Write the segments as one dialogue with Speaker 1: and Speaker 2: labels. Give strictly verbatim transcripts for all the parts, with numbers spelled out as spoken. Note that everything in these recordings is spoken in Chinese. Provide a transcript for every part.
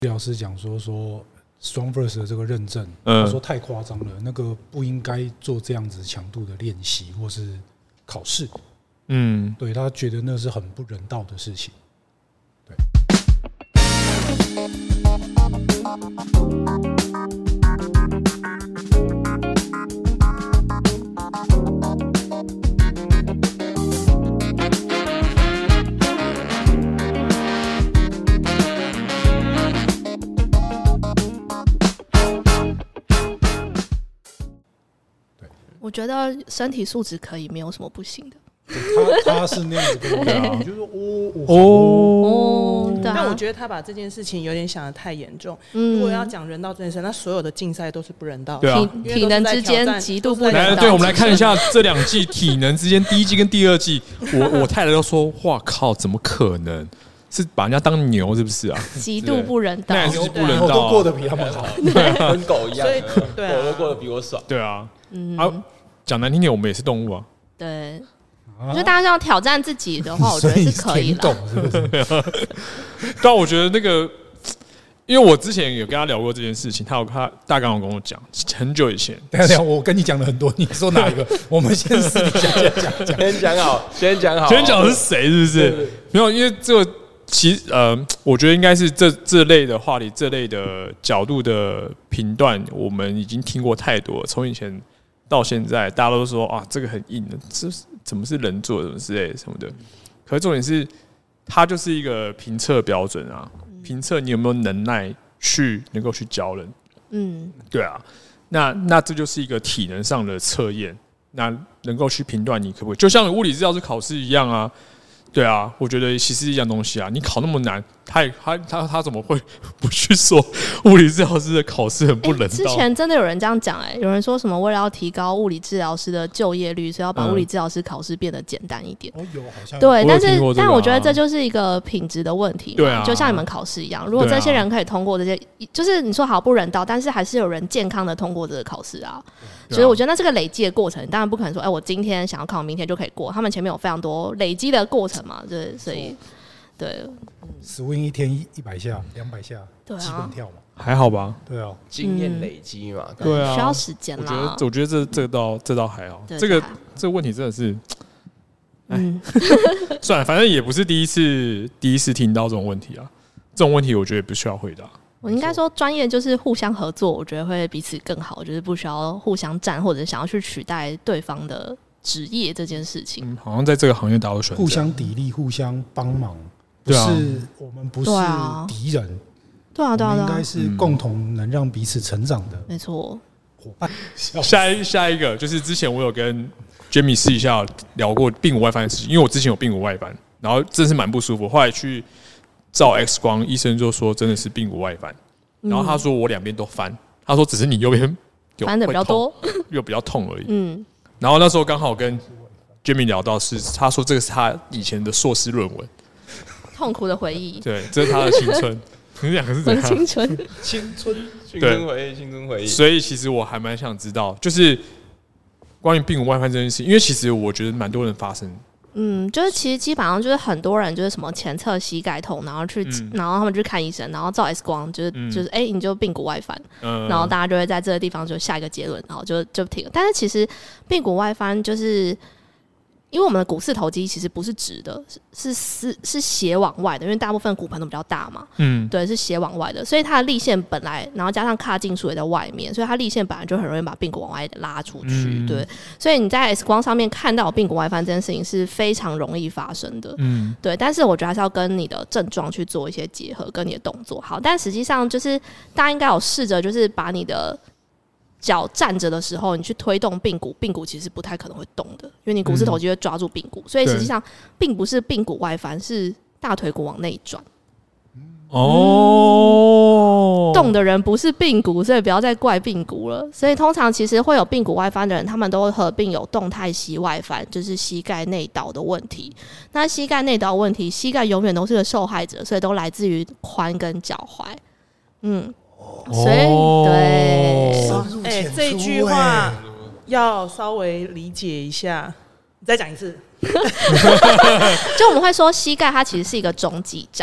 Speaker 1: 疗师讲说说 StrongFirst 的这个认证，嗯、他说太夸张了，那个不应该做这样子强度的练习或是考试。嗯，对他觉得那是很不人道的事情。对。
Speaker 2: 我觉得身体素质可以，没有什么不行的。
Speaker 1: 他他是那样子跟我讲，我就说哦
Speaker 3: 哦
Speaker 2: 哦，对啊。
Speaker 3: 但我觉得他把这件事情有点想得太严重。嗯、如果要讲人道这件事，那所有的竞赛都是不人道的。
Speaker 2: 对啊，体能之间极度不人道。
Speaker 4: 对，我们来看一下这两季体能之间，第一季跟第二季，我我太太都说，哇靠，怎么可能？是把人家当牛是不是啊？
Speaker 2: 极度不人道，
Speaker 4: 那也是不人道、啊，
Speaker 1: 都过得比他们好，
Speaker 5: 跟狗一样，
Speaker 3: 所以对、啊，
Speaker 5: 狗都过得比我爽。
Speaker 4: 对啊，嗯，啊，讲难听点，我们也是动物啊。
Speaker 2: 对，我觉得大家要挑战自己的话，我觉得是可以的。
Speaker 1: 是不是？
Speaker 4: 但我觉得那个，因为我之前有跟他聊过这件事情，他有他大刚有跟我讲，很久以前。
Speaker 1: 等一下，我跟你讲了很多，你说哪一个？我们先私底下讲讲，
Speaker 5: 先讲好，先讲好，
Speaker 4: 先讲是谁，是不是？对对对，没有，因为这个。其实呃，我觉得应该是这这类的话题、这类的角度的评断，我们已经听过太多了。从以前到现在，大家都说啊，这个很硬的，这怎么是人做的，什么之类的什么的。可是重点是，它就是一个评测标准啊，评测你有没有能耐去能够去教人。嗯，对啊，那那这就是一个体能上的测验，那能够去评断你可不可以，就像物理治疗师考试一样啊。对啊，我觉得其实一样东西啊。你考那么难，他他他他怎么会不去说物理治疗师的考试很不人道？
Speaker 2: 之前真的有人这样讲哎、欸，有人说什么为了要提高物理治疗师的就业率，所以要把物理治疗师考试变得简单一点。
Speaker 1: 哦，有好像
Speaker 2: 对，但是、
Speaker 4: 啊、
Speaker 2: 但我觉得这就是一个品质的问题嘛。
Speaker 4: 对啊，
Speaker 2: 就像你们考试一样，如果这些人可以通过这些，就是你说好不人道，但是还是有人健康的通过这个考试啊。所以我觉得那这个累积的过程，当然不可能说，哎、欸，我今天想要考，明天就可以过。他们前面有非常多累积的过程嘛，对，所以对。
Speaker 1: swing 一天一百下、两百下，
Speaker 2: 对啊，
Speaker 1: 基本跳嘛，
Speaker 4: 还好吧？
Speaker 1: 对啊，
Speaker 5: 经验累积嘛，
Speaker 4: 嗯、对啊，
Speaker 2: 需要时间啦。
Speaker 4: 我觉得，我觉得这这倒这倒还好。这个这个问题真的是，嗯，算了，反正也不是第一次第一次听到这种问题啊。这种问题我觉得也不需要回答。
Speaker 2: 我应该说，专业就是互相合作，我觉得会彼此更好，就是不需要互相占或者想要去取代对方的职业这件事情。
Speaker 4: 嗯，好像在这个行业大家都喜欢
Speaker 1: 互相砥砺、互相帮忙，不是、啊、我们不是敌人，
Speaker 2: 对啊，对啊，
Speaker 1: 我们应该是共同能让彼此成长的，
Speaker 2: 没错。
Speaker 1: 伙伴。
Speaker 4: 下一下一个就是之前我有跟 Jamie 私底下聊过髌骨外翻的事情，因为我之前有髌骨外翻，然后真是蛮不舒服，后来去照 X 光，医生就说真的是髌骨外翻，然后他说我两边都翻，他说只是你右边
Speaker 2: 翻的比较多，
Speaker 4: 又比较痛而已。嗯，然后那时候刚好跟 Jamie 聊到是，他说这个是他以前的硕士论文，
Speaker 2: 痛苦的回忆。
Speaker 4: 对，这是他的青春。你们两个是怎样？
Speaker 2: 青春，
Speaker 5: 青春，青春回忆，青春回忆。
Speaker 4: 所以其实我还蛮想知道，就是关于髌骨外翻这件事，因为其实我觉得蛮多人发生。
Speaker 2: 嗯，就是其实基本上就是很多人就是什么前侧膝盖痛，然后去，嗯、然后他们去看医生，然后照 X 光，就是、嗯、就是哎、欸，你就髌骨外翻，嗯、然后大家就会在这个地方就下一个结论，然后就就停。但是其实髌骨外翻就是因为我们的股四头肌其实不是直的，是是是斜往外的，因为大部分骨盆都比较大嘛，嗯，对，是斜往外的，所以它的力线本来，然后加上髂胫束也在外面，所以它力线本来就很容易把髌骨往外拉出去，嗯、对，所以你在 X 光上面看到髌骨外翻这件事情是非常容易发生的，嗯，对，但是我觉得还是要跟你的症状去做一些结合，跟你的动作好，但实际上就是大家应该有试着就是把你的脚站着的时候，你去推动髌骨，髌骨其实不太可能会动的，因为你股四头肌会抓住髌骨，嗯、所以实际上并不是髌骨外翻，是大腿骨往内转。哦、嗯，动的人不是髌骨，所以不要再怪髌骨了。所以通常其实会有髌骨外翻的人，他们都会合并有动态膝外翻，就是膝盖内倒的问题。那膝盖内倒问题，膝盖永远都是个受害者，所以都来自于髋跟脚踝。嗯。所以，对，
Speaker 3: 哎、欸，这一句话要稍微理解一下。你再讲一次。
Speaker 2: 就我们会说，膝盖它其实是一个中继站。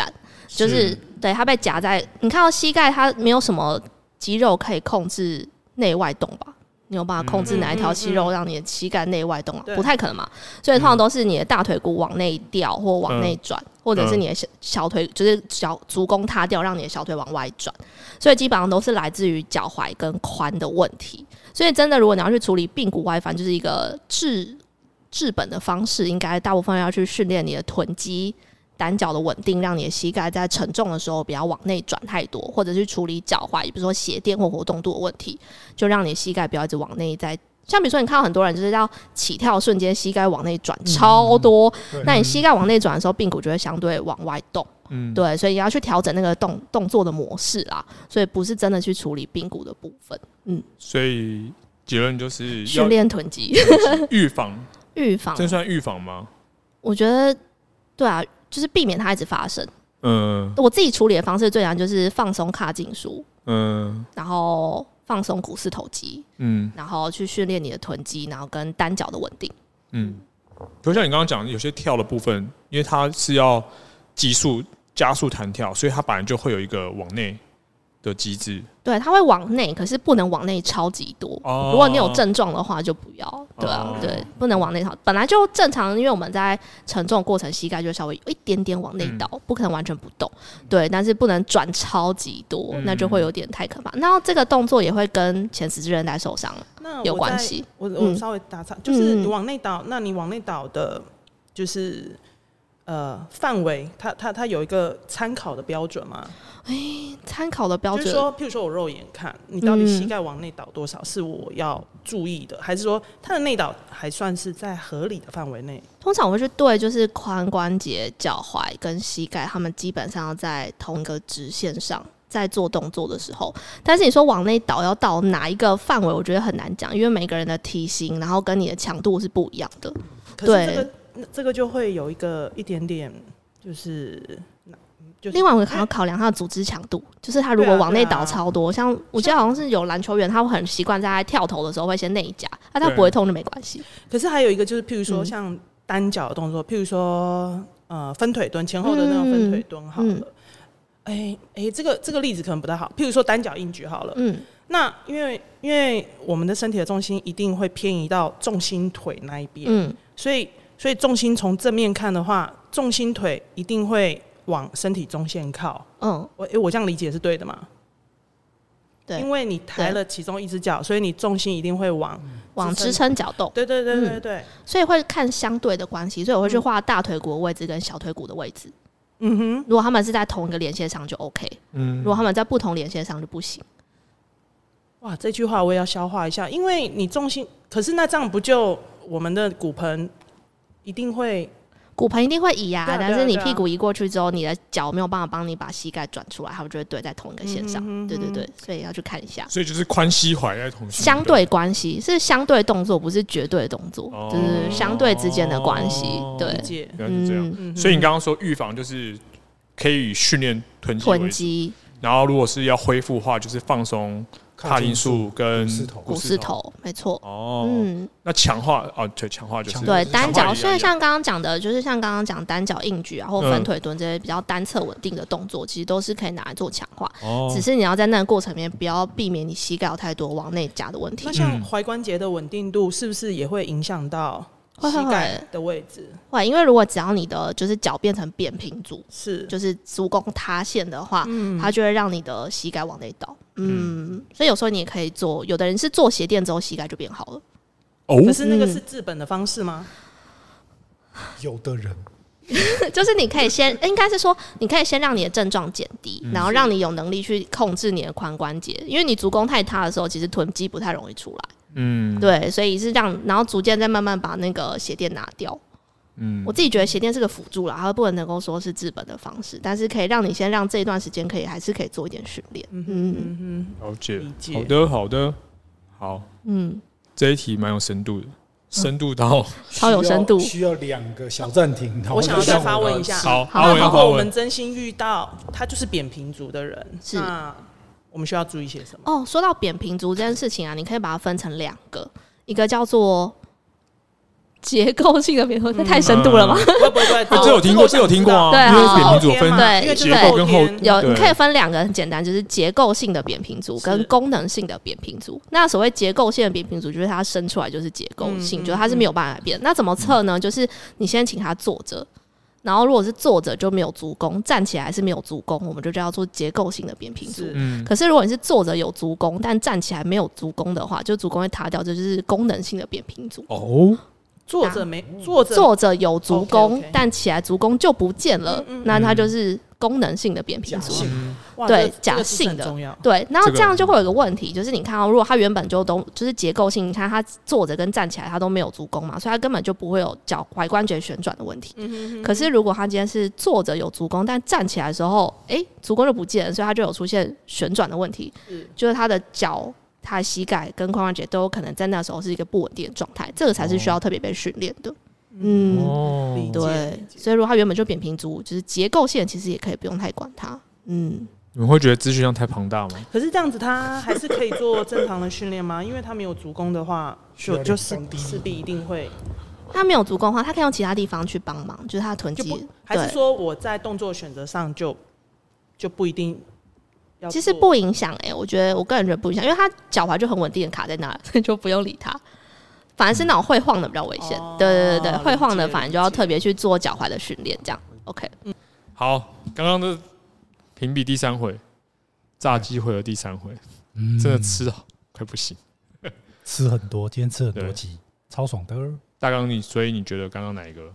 Speaker 2: 就是对它被夹在，你看到膝盖它没有什么肌肉可以控制内外动吧？你有办法控制哪一条肌肉让你的膝盖内外动啊？不太可能嘛，所以通常都是你的大腿骨往内掉或往内转，嗯、或者是你的小腿就是小足弓塌掉，让你的小腿往外转。所以基本上都是来自于脚踝跟髋的问题。所以真的，如果你要去处理髌骨外翻，就是一个治治本的方式，应该大部分要去训练你的臀肌。单脚的稳定，让你的膝盖在承重的时候不要往内转太多，或者去处理脚踝，比如说鞋垫或活动度的问题，就让你的膝盖不要一直往内在。像比如说，你看到很多人就是要起跳的瞬间，膝盖往内转超多，嗯、那你膝盖往内转的时候，髌骨就会相对往外动。嗯，对，所以你要去调整那个动动作的模式啦。所以不是真的去处理髌骨的部分。嗯，
Speaker 4: 所以结论就是
Speaker 2: 训练臀肌，
Speaker 4: 预防，
Speaker 2: 预防，
Speaker 4: 这算预防吗？
Speaker 2: 我觉得，对啊。就是避免它一直发生。
Speaker 4: 嗯，
Speaker 2: 我自己处理的方式最难就是放松髂胫束，
Speaker 4: 嗯，
Speaker 2: 然后放松股四头肌，嗯，然后去训练你的臀肌，然后跟单脚的稳定。嗯，
Speaker 4: 就像你刚刚讲，有些跳的部分，因为它是要急速加速弹跳，所以它本来就会有一个往内的机制。
Speaker 2: 对，它会往内，可是不能往内超级多。哦、如果你有症状的话，就不要。对啊，哦、对，不能往内倒。本来就正常，因为我们在承重过程，膝盖就稍微有一点点往内倒，嗯、不可能完全不动。对，但是不能转超级多，嗯、那就会有点太可怕。那这个动作也会跟前十字韧带受伤有关系。
Speaker 3: 我我稍微打岔，嗯、就是你往内倒，那你往内倒的，就是呃范围，它它它有一个参考的标准吗？
Speaker 2: 哎，参考的标准，
Speaker 3: 就是说，譬如说我肉眼看，你到底膝盖往内倒多少是我要注意的，嗯、还是说它的内倒还算是在合理的范围内？
Speaker 2: 通常我会去对，就是髋关节、脚踝跟膝盖，他们基本上要在同一个直线上，在做动作的时候。但是你说往内倒要到哪一个范围，我觉得很难讲，因为每个人的体型，然后跟你的强度是不一样的。
Speaker 3: 可是这个这个就会有一个一点点就是。就是、
Speaker 2: 另外，我还要考量他的组织强度，就是他如果往内倒超多，啊啊、像我记得好像是有篮球员，他会很习惯在跳投的时候会先内夹，那、啊、他不会痛就没关系。
Speaker 3: 可是还有一个就是，譬如说像单脚的动作，嗯、譬如说呃分腿蹲，前后的那种分腿蹲好了。哎哎、嗯欸欸，这个这个例子可能不太好。譬如说单脚硬举好了，嗯，那因为因为我们的身体的重心一定会偏移到重心腿那一边，嗯，所以所以重心从正面看的话，重心腿一定会往身体中线靠。嗯，我、欸、我这样理解是对的吗？对，因为你抬了其中一只脚，所以你重心一定会往
Speaker 2: 往支撑脚动。
Speaker 3: 对对对对对、嗯，
Speaker 2: 所以会看相对的关系，所以我会去画大腿骨的位置跟小腿骨的位置。嗯哼，如果他们是在同一个连线上就 OK， 嗯，如果他们在不同连线上就不行。
Speaker 3: 哇，这句话我也要消化一下，因为你重心，可是那这样不就我们的骨盆一定会。
Speaker 2: 骨盆一定会移啊，啊但是你屁股移过去之后，你的脚没有办法帮你把膝盖转出来，他们就会对在同一个线上。嗯、对对对，所以要去看一下。
Speaker 4: 所以就是髋膝踝在同
Speaker 2: 相对关系是相对动作，不是绝对动作，哦、就是相对之间的关系。哦、对，
Speaker 4: 原来是这样。嗯、所以你刚刚说预防就是可以训练臀肌，臀肌，然后如果是要恢复的话，就是放松。髂胫束跟
Speaker 2: 股四头，没错。
Speaker 4: 哦，嗯，那强化哦，对，强化就是
Speaker 2: 对单脚。所以像刚刚讲的，就是像刚刚讲单脚硬举啊，或分腿蹲这些比较单侧稳定的动作，其实都是可以拿来做强化。哦，只是你要在那个过程里面，不要避免你膝盖有太多往内夹的问题。
Speaker 3: 那像踝关节的稳定度，是不是也会影响到膝盖的位置？
Speaker 2: 会，因为如果只要你的就是脚变成扁平足，
Speaker 3: 是
Speaker 2: 就是足弓塌陷的话，嗯、它就会让你的膝盖往内倒。嗯，所以有时候你也可以做，有的人是做鞋垫之后膝盖就变好了。
Speaker 3: 哦，可是那个是治本的方式吗？
Speaker 1: 有的人
Speaker 2: 就是你可以先，应该是说你可以先让你的症状减低，嗯、然后让你有能力去控制你的髋关节，因为你足弓太塌的时候，其实臀肌不太容易出来。嗯，对，所以是让，然后逐渐再慢慢把那个鞋垫拿掉。嗯，我自己觉得鞋垫是个辅助啦，它不能够说是治本的方式，但是可以让你先让这一段时间可以还是可以做一点训练。嗯
Speaker 4: 嗯嗯，了解，好的好的，好，嗯，这一题蛮有深度的，深度到
Speaker 2: 超有深度，
Speaker 1: 需要两个小暂停。
Speaker 3: 我想要再发问一下，
Speaker 4: 好，
Speaker 3: 好，如果我们真心遇到他就是扁平足的人，是那我们需要注意些什么？
Speaker 2: 哦，说到扁平足这件事情啊，你可以把它分成两个，一个叫做结构性的扁平足，这太深度了吗？
Speaker 3: 不不不，
Speaker 4: 这有听过，这有听过啊。
Speaker 2: 对，
Speaker 4: 因为扁平足分
Speaker 2: 对
Speaker 4: 结构跟后，
Speaker 2: 有你可以分两个很简单，就是结构性的扁平足跟功能性的扁平足。那所谓结构性的扁平足，就是它生出来就是结构性，就是它是没有办法改变。那怎么测呢？就是你先请他坐着。然后，如果是坐着就没有足弓，站起来是没有足弓，我们就叫做结构性的扁平足。嗯、可是如果你是坐着有足弓，但站起来没有足弓的话，就足弓会塌掉，这就是功能性的扁平足。
Speaker 3: 哦，坐着没坐着
Speaker 2: 坐着有足弓， okay, okay. 但起来足弓就不见了，嗯嗯、那它就是功能性的扁平足。
Speaker 3: 嗯、
Speaker 2: 对，假性的。对，然后这样就会有个问题，就是你看到、哦，如果它原本就都就是结构性，你看它坐着跟站起来它都没有足弓嘛，所以它根本就不会有脚踝关节旋转的问题。嗯、哼哼可是如果它今天是坐着有足弓，但站起来的时候，哎，足弓就不见了，所以它就有出现旋转的问题，嗯、就是它的脚。他的膝盖跟髋关节都有可能在那时候是一个不稳定的状态，这个才是需要特别被训练的。嗯，哦、对，所以如果他原本就扁平足，就是结构线，其实也可以不用太管它。嗯，
Speaker 4: 你们会觉得资讯量太庞大吗？
Speaker 3: 可是这样子，他还是可以做正常的训练吗？因为他没有足弓的话，就就势势必一定会。
Speaker 2: 他没有足弓的话，他可以用其他地方去帮忙，就是他的臀肌。
Speaker 3: 还是说我在动作选择上就就不一定？
Speaker 2: 其实不影响哎、欸，我觉得我个人觉得不影响，因为他脚踝就很稳定的卡在那，所以就不用理他。反而是那种会晃的比较危险，嗯、对对对，会晃的反而就要特别去做脚踝的训练，这样 OK。嗯，
Speaker 4: 好，刚刚的评比第三回，炸鸡回合第三回，嗯、真的吃啊，快不行，
Speaker 1: 吃很多，今天吃很多鸡，超爽的。
Speaker 4: 大刚你，所以你觉得刚刚哪一个？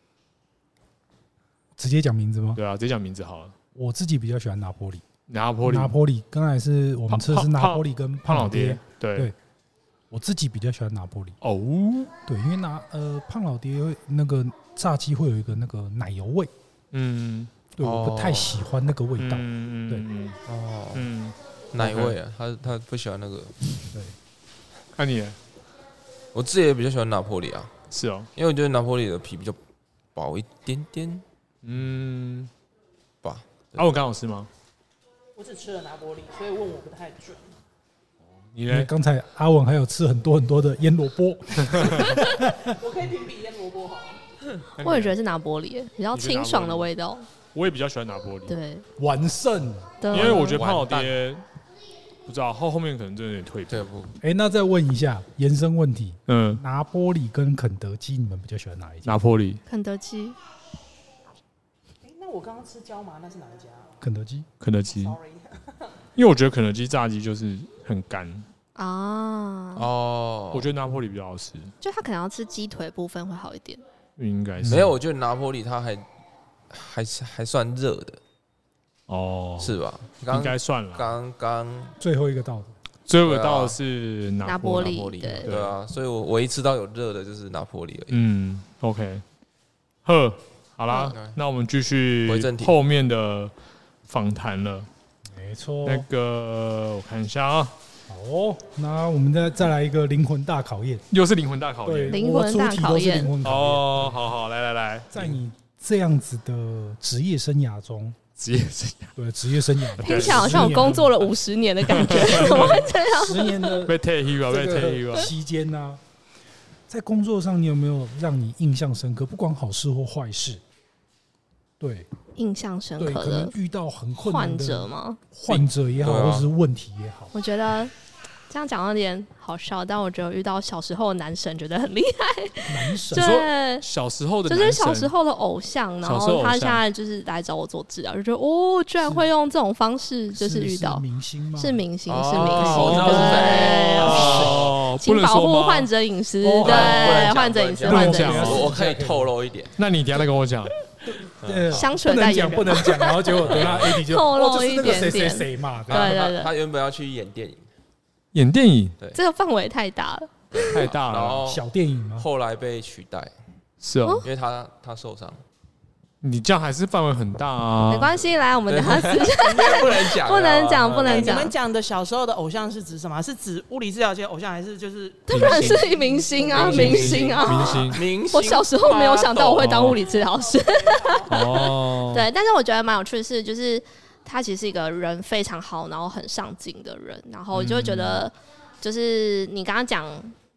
Speaker 1: 直接讲名字吗？
Speaker 4: 对啊，直接讲名字好了。
Speaker 1: 我自己比较喜欢拿坡里。
Speaker 4: 拿坡里，
Speaker 1: 拿坡里，刚才是我们吃的是拿坡里跟胖老爹，
Speaker 4: 对，
Speaker 1: 对，我自己比较喜欢拿坡里
Speaker 4: 哦，
Speaker 1: 对，因为拿呃胖老爹那个炸鸡会有一个那个奶油味，嗯，对，我不太喜欢那个味道，嗯对，
Speaker 5: 哦，嗯，奶味啊，他他不喜欢那个，
Speaker 1: 对，
Speaker 4: 那你，
Speaker 5: 我自己也比较喜欢拿坡里啊，
Speaker 4: 是哦，
Speaker 5: 因为我觉得拿坡里的皮比较薄一点点，嗯，吧，
Speaker 4: 阿文刚好吃吗？
Speaker 3: 我只吃了拿坡里，所以问我不太准。
Speaker 4: 你呢？
Speaker 1: 刚才阿文还有吃很多很多的腌萝卜，
Speaker 3: 我可以评比腌萝卜好。
Speaker 2: 我也觉得是拿坡里，比较清爽的味道。
Speaker 4: 我也比较喜欢拿坡里，
Speaker 2: 对，
Speaker 1: 完胜。
Speaker 4: 因为我觉得胖老爹不知道后后面可能真的有点退步。
Speaker 1: 哎，那再问一下延伸问题，嗯，拿坡里跟肯德基，你们比较喜欢哪一家？
Speaker 4: 拿坡里，
Speaker 2: 肯德基。
Speaker 3: 哎，那我刚刚吃椒麻，那是哪一家？
Speaker 1: 肯德基，
Speaker 4: 肯德基，因为我觉得肯德基炸鸡就是很干
Speaker 2: 啊。
Speaker 5: 哦，
Speaker 4: 我觉得拿坡里比较好吃，
Speaker 2: 就他可能要吃鸡腿部分会好一点。
Speaker 4: 应该是
Speaker 5: 没有，我觉得拿坡里它还还还算热的哦，是吧？
Speaker 4: 应该算了。
Speaker 5: 刚刚
Speaker 1: 最后一个到的，
Speaker 4: 最后一个到的是拿
Speaker 2: 坡里，
Speaker 5: 对对啊，所以我唯一吃到有热的就是拿坡里而已。
Speaker 4: 嗯 ，OK， 呵。好啦，嗯、那我们继续后面的访谈了。
Speaker 1: 没错，
Speaker 4: 那个我看一下啊。
Speaker 1: 好、哦，那我们再再来一个灵魂大考验，
Speaker 4: 又是灵魂大考验，
Speaker 2: 灵魂大考验。
Speaker 4: 哦，好好，来来来，
Speaker 1: 在你这样子的职业生涯中，
Speaker 4: 职业生涯
Speaker 1: 对职业生涯，
Speaker 2: 听起来好像我工作了五十年的感觉，怎么会这样？
Speaker 1: 十年的
Speaker 4: 被退役了，被退役了
Speaker 1: 期间呢，在工作上你有没有让你印象深刻？不管好事或坏事。对，
Speaker 2: 印象深刻的，可
Speaker 1: 能遇到很困难的
Speaker 2: 患者吗？
Speaker 1: 患者也好，或是问题也好。
Speaker 2: 我觉得这样讲有点好笑，但我觉得遇到小时候的男神，觉得很厉害。
Speaker 1: 男神，
Speaker 2: 对，
Speaker 4: 小时候的
Speaker 2: 就是小时候的偶像，然后他现在就是来找我做治疗，就觉得哦，居然会用这种方式，就是遇到
Speaker 1: 明星吗？
Speaker 2: 是明星，是明星，对，请保护患者隐私，对，患者隐私，患者隐私，
Speaker 5: 我可以透露一点。
Speaker 4: 那你等下再跟我讲。
Speaker 2: 香水代言人
Speaker 1: 不能讲，然后结果等他 A D 就
Speaker 2: 透露一点点，
Speaker 1: 谁谁谁嘛，
Speaker 2: 对对对，
Speaker 5: 他原本要去演电影，
Speaker 4: 演电影，
Speaker 5: 对，
Speaker 2: 这个范围太大了，
Speaker 4: 太大了，
Speaker 1: 小电影吗？
Speaker 5: 后来被取代，
Speaker 4: 是哦，
Speaker 5: 因为他他受伤。
Speaker 4: 你这样还是范围很大啊，
Speaker 2: 没关系，来，我们等下私下
Speaker 5: 不能讲，
Speaker 2: 不能讲，不能讲。
Speaker 3: 你们讲的小时候的偶像是指什么？是指物理治疗界偶像，还是就是？
Speaker 2: 当然是明星啊，明星啊，
Speaker 4: 明星，
Speaker 5: 明星。
Speaker 2: 我小时候没有想到我会当物理治疗师。哦，对，但是我觉得蛮有趣的是，就是他其实是一个人非常好，然后很上进的人，然后就会觉得，就是你刚刚讲。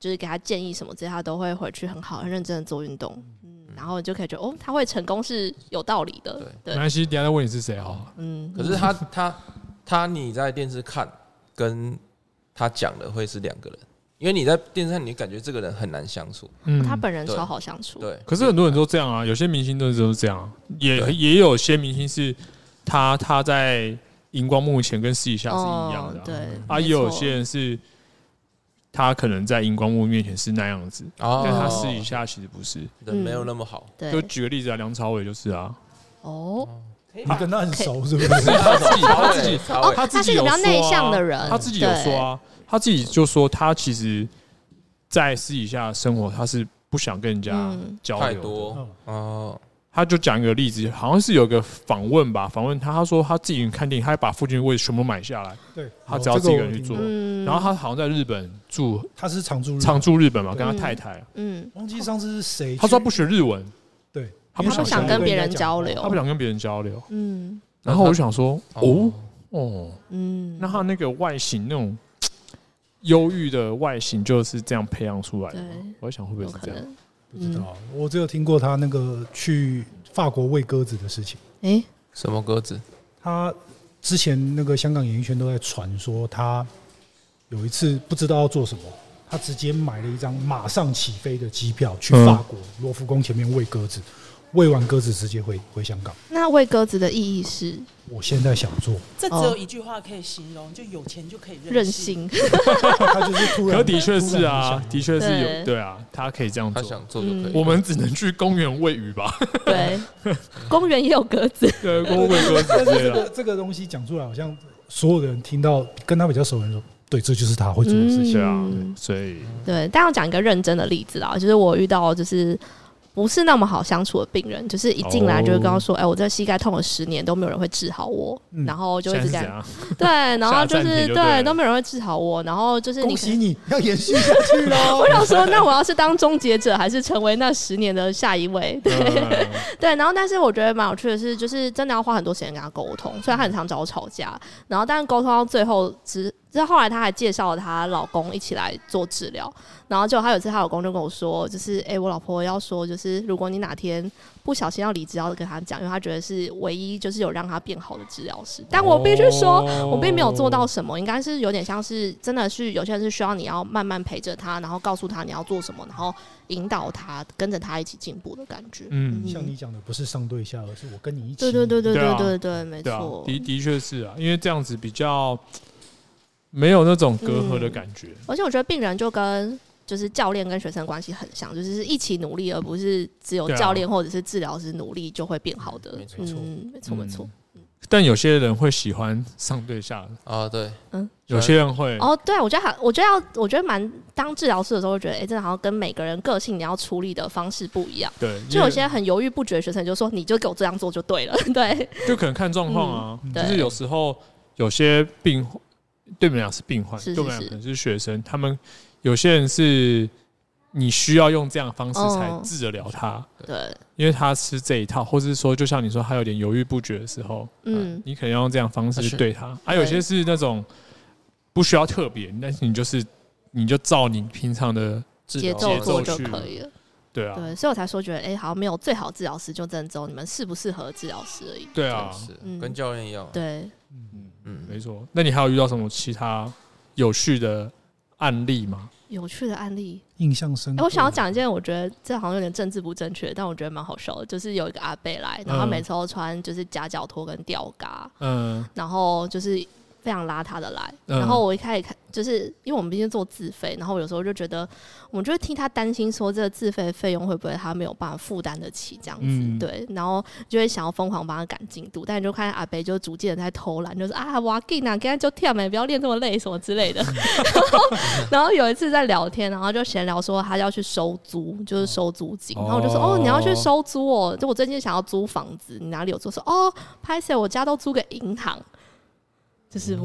Speaker 2: 就是给他建议什么之类，他都会回去很好很认真的做运动。嗯，然后你就可以觉得哦，他会成功是有道理的。对，
Speaker 4: 没关系，等一下再问你是谁好了。
Speaker 5: 嗯，可是他他他你在电视看跟他讲的会是两个人。因为你在电视上，你感觉这个人很难相处。
Speaker 2: 嗯，他本人超好相处。
Speaker 5: 对，
Speaker 4: 可是很多人都这样啊，有些明星都是这样，也也有些明星是他他在荧光幕前跟私底下是一样的、啊哦。
Speaker 2: 对
Speaker 4: 啊，也有些人是他可能在荧光幕面前是那样子，哦、但他私底下其实不是，
Speaker 5: 人没有那么好。
Speaker 2: 对，
Speaker 4: 就举个例子啊，梁朝伟就是啊。
Speaker 2: 哦。
Speaker 1: 你跟他很熟是不是？
Speaker 4: 他自己他自己
Speaker 2: 哦，他是一个比较内向的人，
Speaker 4: 他自己有说啊。他自己就说，他其实，在私底下生活，他是不想跟人家交流的。太多哦，他就讲一个例子，好像是有个访问吧，访问他，他说他自己看电影，他把附近的位置全部买下来，
Speaker 1: 对，
Speaker 4: 他只要自己一个人去做。然后他好像在日本住，
Speaker 1: 他是常住
Speaker 4: 常住日本嘛，跟他太太，
Speaker 1: 嗯，忘记上次是谁，
Speaker 4: 他说他不学日文，
Speaker 1: 对，
Speaker 2: 他不想跟别人交流，
Speaker 4: 他不想跟别人交流，嗯。然后我就想说，哦哦，嗯，那他那个外形那种。忧郁的外形就是这样培养出来的，我在想会不会是这样？
Speaker 1: 不知道，我只有听过他那个去法国喂鸽子的事情。
Speaker 2: 哎、欸，
Speaker 5: 什么鸽子？
Speaker 1: 他之前那个香港演艺圈都在传说，他有一次不知道要做什么，他直接买了一张马上起飞的机票去法国罗浮宫前面喂鸽子，喂完鸽子直接回回香港。
Speaker 2: 那喂鸽子的意义是？
Speaker 1: 我现在想做，
Speaker 3: 这只有一句话可以形容，就有钱就可以
Speaker 2: 任性。
Speaker 1: 他就是突然，
Speaker 4: 可的确是啊，的确是有，对啊，他可以这样做，
Speaker 5: 他想做就可以。
Speaker 4: 我们只能去公园喂鱼吧？
Speaker 2: 对，公园也有鸽子，
Speaker 4: 对，公园喂鸽子。
Speaker 1: 但是这个这个东西讲出来，好像所有的人听到跟他比较熟的人说，对，这就是他会做的事情
Speaker 4: 啊。所以，
Speaker 2: 对，但要讲一个认真的例子啦，就是我遇到就是。不是那么好相处的病人，就是一进来就会跟他说：“哎、欸，我这膝盖痛了十年都没有人会治好我。嗯”然后就一直这样，对，然后就是对都没有人会治好我，然后就是
Speaker 1: 恭喜你要延续下去喽。
Speaker 2: 我想说，那我要是当终结者，还是成为那十年的下一位？对、嗯、对，然后但是我觉得蛮有趣的是，就是真的要花很多时间跟他沟通，虽然他很常找我吵架，然后但是沟通到最后只。就是后来她还介绍了她老公一起来做治疗，然后就她有一次她老公就跟我说，就是哎、欸，我老婆要说，就是如果你哪天不小心要离职，要跟她讲，因为她觉得是唯一就是有让她变好的治疗师。但我必须说，我并没有做到什么，应该是有点像是真的是有些人是需要你要慢慢陪着他，然后告诉他你要做什么，然后引导他跟着他一起进步的感觉。
Speaker 1: 嗯，像你讲的不是上对下，而是我跟你一起。
Speaker 2: 对对对对对对对，没错。
Speaker 4: 的的确是啊，因为这样子比较。没有那种隔阂的感觉、嗯，
Speaker 2: 而且我觉得病人就跟就是教练跟学生关系很像，就是一起努力，而不是只有教练或者是治疗师努力就会变好的。
Speaker 5: 没错，
Speaker 2: 嗯，没错，没错。
Speaker 4: 但有些人会喜欢上对下
Speaker 5: 啊，对，
Speaker 2: 嗯，
Speaker 4: 有些人会
Speaker 2: 哦，对，我觉得好，我觉得要，我觉得蛮当治疗师的时候，觉得哎、欸，真的好像跟每个人个性你要处理的方式不一样。
Speaker 4: 对，
Speaker 2: 就有些很犹豫不决的学生就说，你就给我这样做就对了，对，
Speaker 4: 就可能看状况啊、嗯，就是有时候有些病。对我们俩是病患，对我们俩可能是学生。他们有些人是你需要用这样的方式才治得了他，哦、
Speaker 2: 对，
Speaker 4: 因为他吃这一套，或是说，就像你说，他有点犹豫不决的时候，嗯，你可能要用这样的方式去对他。啊，有些是那种不需要特别，但是你就是你就照你平常的
Speaker 2: 节奏做就可以了。
Speaker 4: 对啊，
Speaker 2: 对，所以我才说觉得，哎、欸，好像没有最好治疗师，就真的只有你们适不适合治疗师而已。
Speaker 4: 对啊，
Speaker 5: 是、嗯、跟教练一样、啊。
Speaker 2: 对，
Speaker 4: 嗯嗯，没错。那你还有遇到什么其他有趣的案例吗？
Speaker 2: 有趣的案例，
Speaker 1: 印象深刻、
Speaker 2: 欸。我想要讲一件，我觉得这好像有点政治不正确，但我觉得蛮好笑的。就是有一个阿伯来，然后他每次都穿就是夹脚拖跟吊嘎，嗯，然后就是非常邋遢的来。嗯、然后我一开始看，就是因为我们毕竟做自费，然后有时候就觉得，我们就会替他担心说，这个自费费用会不会他没有办法负担得起这样子、嗯，对，然后就会想要疯狂帮他赶进度，但你就看阿伯就逐渐的在偷懒，就是啊，我紧啊，今天就跳没，不要练这么累什么之类的。然后，然后有一次在聊天，然后就闲聊说他要去收租，就是收租金，然后我就说哦，你要去收租哦，就我最近想要租房子，你哪里有租？说哦，拍摄我家都租给银行。就是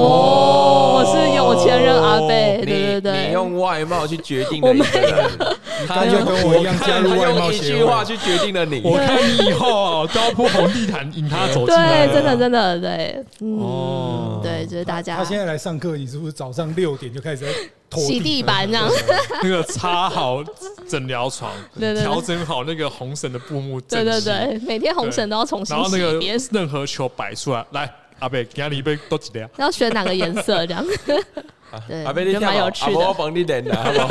Speaker 2: 哦，我是有钱人阿伯，对对对，
Speaker 5: 你用外貌去决定的一个人， 他
Speaker 1: 就跟我一样加入外贸协会，
Speaker 5: 他用一句话去决定了你。
Speaker 4: 我看你以后都要铺红地毯引他走进来。
Speaker 2: 对，真的真的对，嗯，哦、对，就是大家
Speaker 1: 他。他现在来上课，你是不是早上六点就开始在拖
Speaker 2: 洗地板这样？
Speaker 4: 那个擦好诊疗床，调整好那个红绳的布幕，
Speaker 2: 对对对，每天红绳都要重新洗。
Speaker 4: 然后那个任何球摆出来，来阿伯，今天杯多几两？
Speaker 2: 要选哪个颜色这样？对，
Speaker 5: 阿伯你
Speaker 2: 蛮有趣的。
Speaker 5: 我帮你练的，好不好？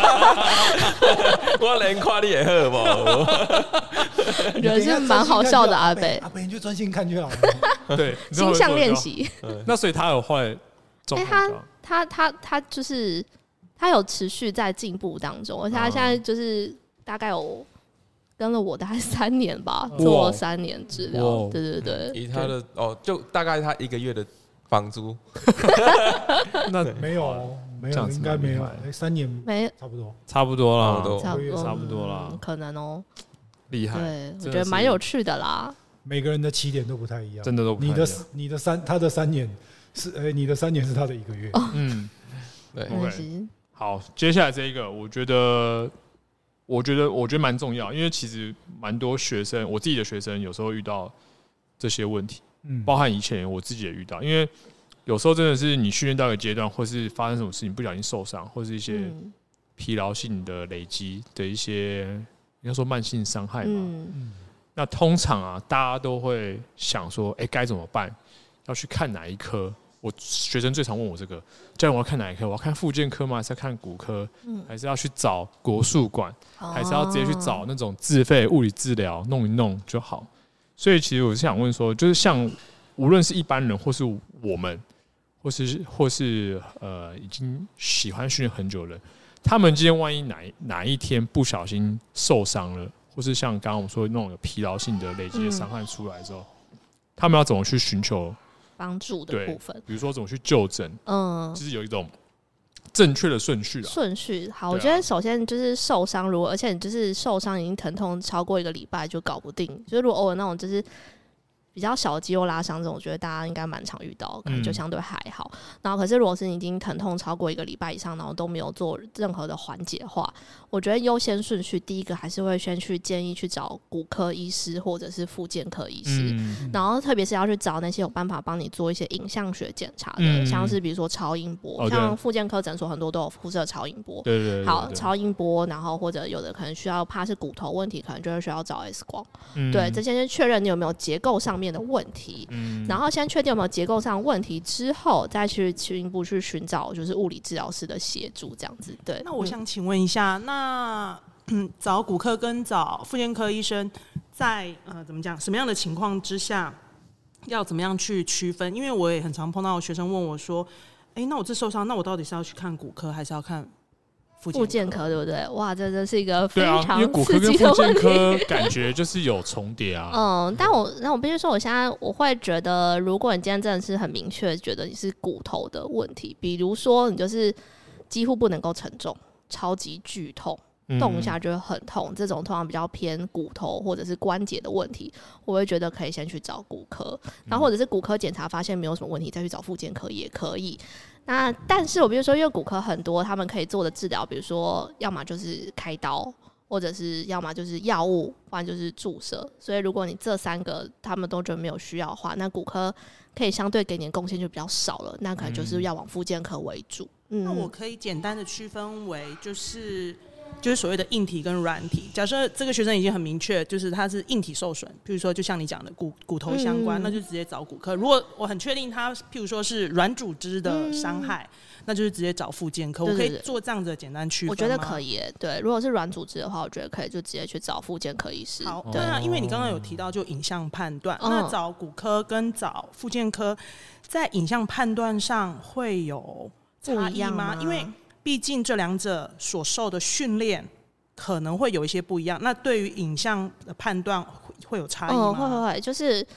Speaker 5: 我连看你也好不好？
Speaker 2: 我觉得是蛮好笑的，阿伯。
Speaker 1: 阿伯你就专心看就好了。
Speaker 4: 对，
Speaker 2: 形象练习。
Speaker 4: 那所以他有后来，哎，
Speaker 2: 他他他他就是他有持续在进步当中，而且他现在就是大概有跟了我大概三年吧，做了三年治疗。对对对，
Speaker 5: 以他的哦，就大概他一个月的房租。
Speaker 1: 那没有，没有，应该没有，三年
Speaker 2: 没
Speaker 1: 差不多，
Speaker 4: 差不多啦，
Speaker 2: 差不多，
Speaker 4: 差不多啦，
Speaker 2: 可能哦，
Speaker 4: 厉害，
Speaker 2: 对，我觉得蛮有趣的啦。
Speaker 1: 每个人的起点都不太一样，
Speaker 4: 真的都不太一样。
Speaker 1: 你的你的三，他的三年是，呃，你的三年是他的一个月。
Speaker 4: 嗯，
Speaker 5: 对。
Speaker 4: 好，接下来这一个，我觉得，我觉得，我觉得蛮重要，因为其实蛮多学生，我自己的学生有时候遇到这些问题，嗯，包含以前我自己也遇到，因为有时候真的是你训练到一个阶段，或是发生什么事情不小心受伤，或是一些疲劳性的累积的一些，应该说慢性伤害嘛。嗯，那通常啊，大家都会想说，哎、欸，该怎么办？要去看哪一科？我学生最常问我这个，教练我要看哪一科？我要看复健科吗？还是要看骨科？嗯、还是要去找国术馆？哦、还是要直接去找那种自费物理治疗弄一弄就好？所以其实我是想问说，就是像无论是一般人，或是我们，或是或是呃已经喜欢训练很久的人，他们今天万一哪哪一天不小心受伤了，或是像刚刚我们说那种有疲劳性的累积的伤害出来之后，嗯、他们要怎么去寻求
Speaker 2: 帮助的部分？
Speaker 4: 比如说怎么去就诊？嗯，就是有一种正确的顺序啦。
Speaker 2: 顺序好，我觉得首先就是受伤，如果而且你就是受伤已经疼痛超过一个礼拜就搞不定，就是如果偶尔那种就是比较小的肌肉拉伤这种，我觉得大家应该蛮常遇到，可能就相对还好。嗯、然后可是如果是你已经疼痛超过一个礼拜以上，然后都没有做任何的缓解的话，我觉得优先顺序第一个还是会先去建议去找骨科医师或者是复健科医师，嗯、然后特别是要去找那些有办法帮你做一些影像学检查的，嗯、像是比如说超音波，哦、像复健科诊所很多都有辐射超音波，
Speaker 4: 对对对对对，
Speaker 2: 好超音波，然后或者有的可能需要怕是骨头问题，可能就会需要找 X 光，嗯、对，这些先确认你有没有结构上面的问题。嗯、然后先确定有没有结构上问题之后，再去进一步去寻找就是物理治疗师的协助，这样子。对。
Speaker 3: 那我想请问一下，嗯、那、嗯、找骨科跟找复健科医生在，在呃怎么讲，什么样的情况之下要怎么样去区分？因为我也很常碰到学生问我说：“哎、欸，那我这受伤，那我到底是要去看骨科还是要看？”
Speaker 2: 复健科对不对？哇，这真是一个非常
Speaker 4: 刺激的问题。因为骨科跟复健科感觉就是有重叠啊。
Speaker 2: 嗯，但我那我必须说，我现在我会觉得，如果你今天真的是很明确觉得你是骨头的问题，比如说你就是几乎不能够承重，超级剧痛，动一下就会很痛，嗯、这种通常比较偏骨头或者是关节的问题，我会觉得可以先去找骨科，然后或者是骨科检查发现没有什么问题，再去找复健科也可以。那但是我比如说，因为骨科很多，他们可以做的治疗，比如说要么就是开刀，或者是要么就是药物，不然就是注射。所以如果你这三个他们都觉得没有需要的话，那骨科可以相对给你的贡献就比较少了，那可能就是要往复健科为主。嗯，
Speaker 3: 那我可以简单的区分为就是就是所谓的硬体跟软体。假设这个学生已经很明确，就是他是硬体受损，譬如说就像你讲的骨骨头相关，嗯、那就直接找骨科。如果我很确定他譬如说是软组织的伤害，嗯、那就是直接找复健科。我可以做这样子的简单区分吗？
Speaker 2: 我觉得可以耶。对，如果是软组织的话，我觉得可以就直接去找复健科医师。
Speaker 3: 好，对啊，因为你刚刚有提到就影像判断，嗯、那找骨科跟找复健科在影像判断上会有差异吗？因为毕竟这两者所受的训练可能会有一些不一样，那对于影像的判断会有差异吗？
Speaker 2: 哦，会会会，就是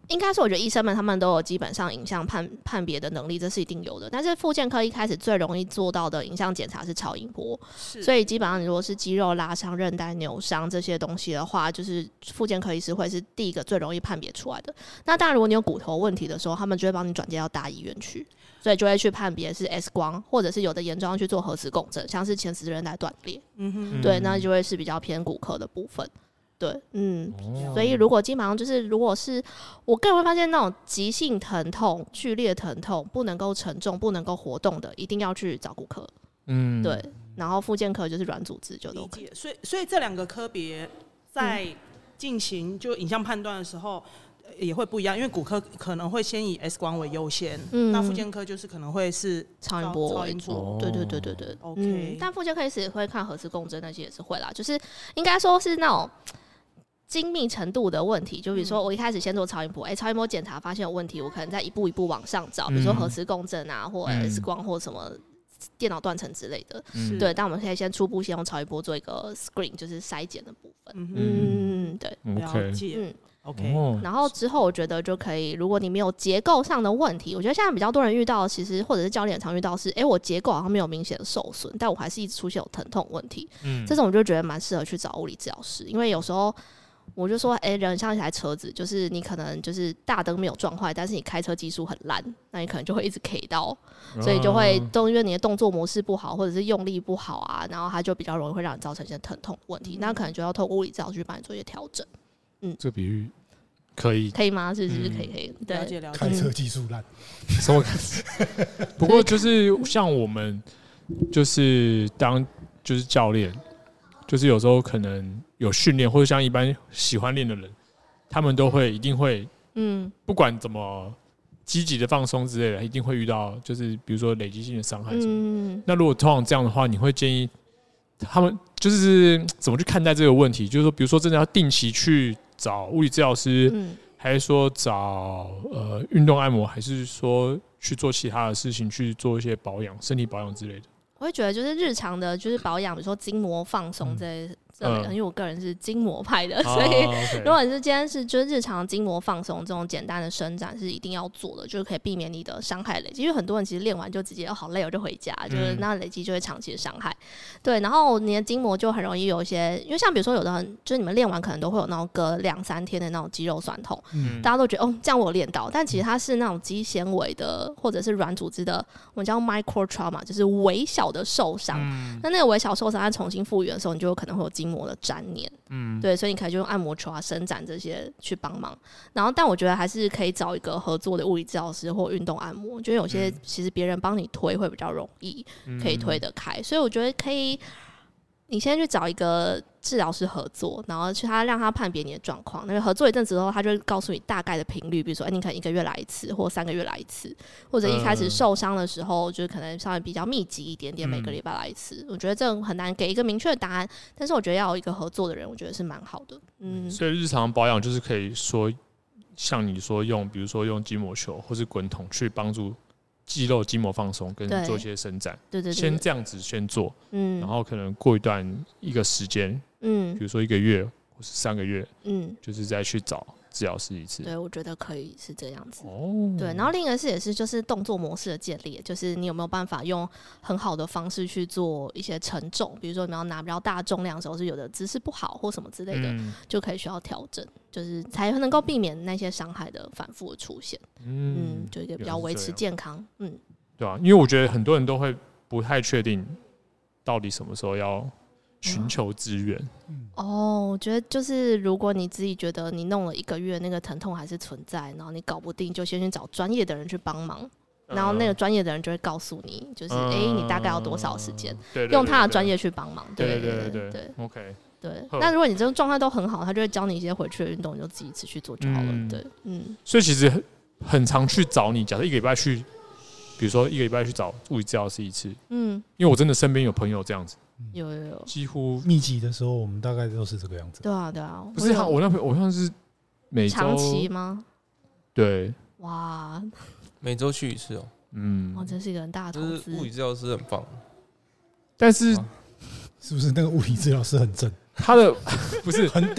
Speaker 2: 应该说，我觉得医生们他们都有基本上影像判判别的能力，这是一定有的。但是复健科一开始最容易做到的影像检查是超音波，所以基本上你如果是肌肉拉伤、韧带扭伤这些东西的话，就是复健科医师会是第一个最容易判别出来的。那当然，如果你有骨头问题的时候，他们就会帮你转接到大医院去，所以就会去判别是 X 光，或者是有的严重要去做核磁共振，像是前十字韧带断裂，嗯哼，对，那就会是比较偏骨科的部分。对，嗯，哦、所以如果基本上就是，如果是我个人会发现那种急性疼痛、剧烈疼痛、不能够承重、不能够活动的，一定要去找骨科。嗯，对，然后复健科就是软组织就都可以。
Speaker 3: 所以，所以这两个科别在进行就影像判断的时候也会不一样，因为骨科可能会先以 X 光为优先，嗯，那复健科就是可能会是
Speaker 2: 超音波为主。
Speaker 3: 哦、
Speaker 2: 对对对对对
Speaker 3: ，OK、
Speaker 2: 嗯。但复健科医师也会看核磁共振那些也是会啦，就是应该说是那种。精密程度的问题，就比如说我一开始先做超音波，哎、欸，超音波检查发现有问题，我可能再一步一步往上找，比如说核磁共振啊，或 X 光或什么电脑断层之类的。嗯、对，但我们可以先初步先用超音波做一个 screen， 就是筛检的部分。嗯嗯，对，
Speaker 3: 了解。嗯 OK，、
Speaker 2: 哦、然后之后我觉得就可以，如果你没有结构上的问题，我觉得现在比较多人遇到，其实或者是教练常遇到是，哎、欸，我结构好像没有明显的受损，但我还是一直出现有疼痛问题。嗯，这种我就觉得蛮适合去找物理治疗师，因为有时候。我就说，哎、欸，人像一台车子，就是你可能就是大灯没有撞坏，但是你开车技术很烂，那你可能就会一直 K 到，所以就会动，因为你的动作模式不好，或者是用力不好啊，然后它就比较容易会让你造成一些疼痛的问题，嗯、那可能就要透过物理治疗去帮你做一些调整。嗯，
Speaker 4: 这比喻可以
Speaker 2: 可以吗？是不是可以可以？对，
Speaker 3: 了解了解。
Speaker 1: 开车技术烂，
Speaker 4: 什么？不过就是像我们，就是当就是教练。就是有时候可能有训练，或者像一般喜欢练的人，他们都会一定会，嗯，不管怎么积极的放松之类的，一定会遇到，就是比如说累积性的伤害什么。嗯，那如果通常这样的话，你会建议他们就是怎么去看待这个问题？就是说，比如说真的要定期去找物理治疗师，嗯、还是说找呃运动按摩，还是说去做其他的事情，去做一些保养、身体保养之类的？
Speaker 2: 我会觉得就是日常的，就是保养，比如说筋膜放松这些、嗯，因为我个人是筋膜派的，所以如果你是今天是就是日常筋膜放松这种简单的伸展是一定要做的，就是可以避免你的伤害累积。因为很多人其实练完就直接哦好累我就回家，就是那累积就会长期的伤害。对，然后你的筋膜就很容易有一些，因为像比如说有的人就是你们练完可能都会有那种隔两三天的那种肌肉酸痛，嗯、大家都觉得哦这样我有练到，但其实它是那种肌纤维的或者是软组织的，我们叫 micro trauma， 就是微小的受伤。嗯、那那个微小受伤它重新复原的时候，你就有可能会有筋膜的粘连。嗯，对，所以你可以就用按摩球啊、伸展这些去帮忙。然后，但我觉得还是可以找一个合作的物理治疗师或运动按摩，觉得有些其实别人帮你推会比较容易，可以推得开。所以我觉得可以。你先去找一个治疗师合作，然后去他让他判别你的状况。那个合作一阵子之后，他就会告诉你大概的频率，比如说，哎、欸，你可能一个月来一次，或三个月来一次，或者一开始受伤的时候，就是可能稍微比较密集一点点，每个礼拜来一次。嗯、我觉得这种很难给一个明确的答案，但是我觉得要有一个合作的人，我觉得是蛮好的。嗯，
Speaker 4: 所以日常保养就是可以说，像你说用，比如说用筋膜球或是滚筒去帮助。肌肉筋膜放松跟做一些伸展，
Speaker 2: 对对对，
Speaker 4: 先这样子先做，嗯，然后可能过一段一个时间，嗯，比如说一个月或是三个月，嗯，就是再去找治疗师一次。
Speaker 2: 对，我觉得可以是这样子。哦，对，然后另一个是也是就是动作模式的建立，就是你有没有办法用很好的方式去做一些承重，比如说你要拿比较大重量的时候，是有的姿势不好或什么之类的，嗯、就可以需要调整。就是才能够避免那些伤害的反复的出现，嗯, 嗯，就一个比较维持健康，嗯，
Speaker 4: 对啊，因为我觉得很多人都会不太确定到底什么时候要寻求支援。
Speaker 2: 嗯、哦，我觉得就是如果你自己觉得你弄了一个月，那个疼痛还是存在，然后你搞不定，就先去找专业的人去帮忙。然后那个专业的人就会告诉你，就是哎、嗯欸，你大概要多少时间，用他的专业去帮忙。对对对 对, 对 ，OK。对，那如果你这个状态都很好，他就会教你一些回去的运动，你就自己持续做就好了。嗯、对，嗯。
Speaker 4: 所以其实很常去找你，假设一个礼拜去，比如说一个礼拜去找物理治疗师一次，嗯，因为我真的身边有朋友这样子，
Speaker 2: 有有有，
Speaker 4: 几乎
Speaker 1: 密集的时候，我们大概都是这个样子。
Speaker 2: 对啊，对啊，
Speaker 4: 不是他，我那朋友我像是每周
Speaker 2: 长期吗？
Speaker 4: 对，
Speaker 2: 哇，
Speaker 5: 每周去一次哦，
Speaker 2: 嗯，哇，真是一个很大的投资。
Speaker 5: 物理治疗师很棒，
Speaker 4: 但是、
Speaker 1: 啊、是不是那个物理治疗师很正？
Speaker 4: 他的不是
Speaker 1: 很顶，